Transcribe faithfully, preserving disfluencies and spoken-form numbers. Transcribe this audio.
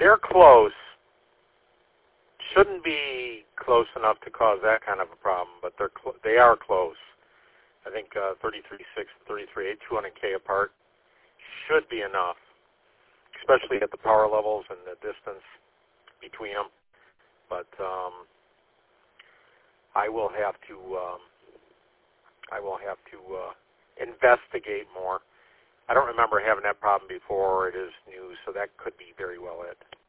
they're close. Shouldn't be close enough to cause that kind of a problem, but they're cl- they are close. I think uh, thirty-three point six and thirty-three point eight, two hundred K apart, should be enough, especially at the power levels and the distance between them. But um, I will have to um, I will have to uh, investigate more. I don't remember having that problem before. It is new, so that could be very well it.